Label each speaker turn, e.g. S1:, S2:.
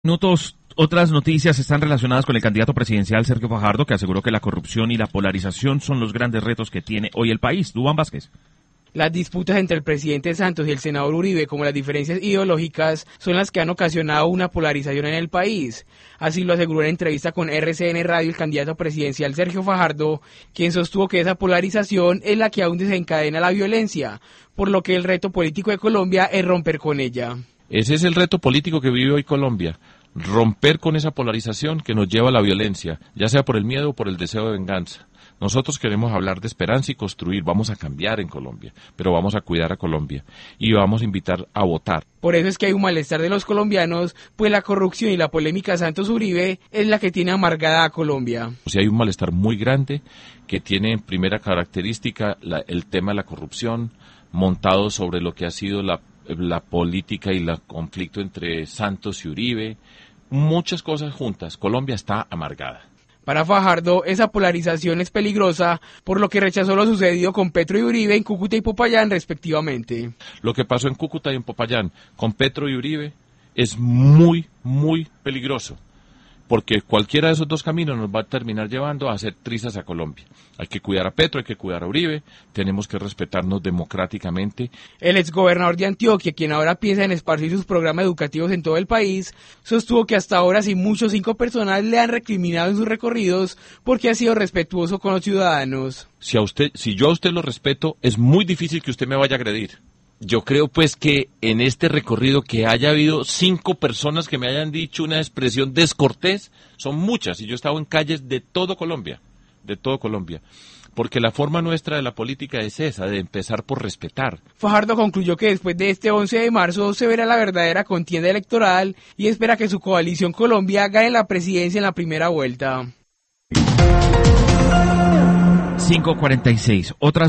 S1: Minutos, otras noticias están relacionadas con el candidato presidencial Sergio Fajardo, que aseguró que la corrupción y la polarización son los grandes retos que tiene hoy el país. Duván Vázquez.
S2: Las disputas entre el presidente Santos y el senador Uribe, como las diferencias ideológicas, son las que han ocasionado una polarización en el país. Así lo aseguró en entrevista con RCN Radio el candidato presidencial Sergio Fajardo, quien sostuvo que esa polarización es la que aún desencadena la violencia, por lo que el reto político de Colombia es romper con ella.
S3: Ese es el reto político que vive hoy Colombia, romper con esa polarización que nos lleva a la violencia, ya sea por el miedo o por el deseo de venganza. Nosotros queremos hablar de esperanza y construir, vamos a cambiar en Colombia, pero vamos a cuidar a Colombia y vamos a invitar a votar.
S2: Por eso es que hay un malestar de los colombianos, pues la corrupción y la polémica Santos-Uribe es la que tiene amargada a Colombia.
S3: O sea, hay un malestar muy grande que tiene en primera característica el tema de la corrupción, montado sobre lo que ha sido la política y el conflicto entre Santos y Uribe, muchas cosas juntas. Colombia está amargada.
S2: Para Fajardo, esa polarización es peligrosa, por lo que rechazó lo sucedido con Petro y Uribe en Cúcuta y Popayán, respectivamente.
S3: Lo que pasó en Cúcuta y en Popayán con Petro y Uribe es muy, muy peligroso, porque cualquiera de esos dos caminos nos va a terminar llevando a hacer trizas a Colombia. Hay que cuidar a Petro, hay que cuidar a Uribe, tenemos que respetarnos democráticamente.
S2: El exgobernador de Antioquia, quien ahora piensa en esparcir sus programas educativos en todo el país, sostuvo que hasta ahora sin muchos 5 personas le han recriminado en sus recorridos porque ha sido respetuoso con los ciudadanos.
S3: Si yo a usted lo respeto, es muy difícil que usted me vaya a agredir. Yo creo pues que en este recorrido que haya habido 5 personas que me hayan dicho una expresión descortés, son muchas, y yo he estado en calles de todo Colombia, porque la forma nuestra de la política es esa, de empezar por respetar.
S2: Fajardo concluyó que después de este 11 de marzo se verá la verdadera contienda electoral y espera que su coalición Colombia gane la presidencia en la primera vuelta.
S1: 5:46. Otras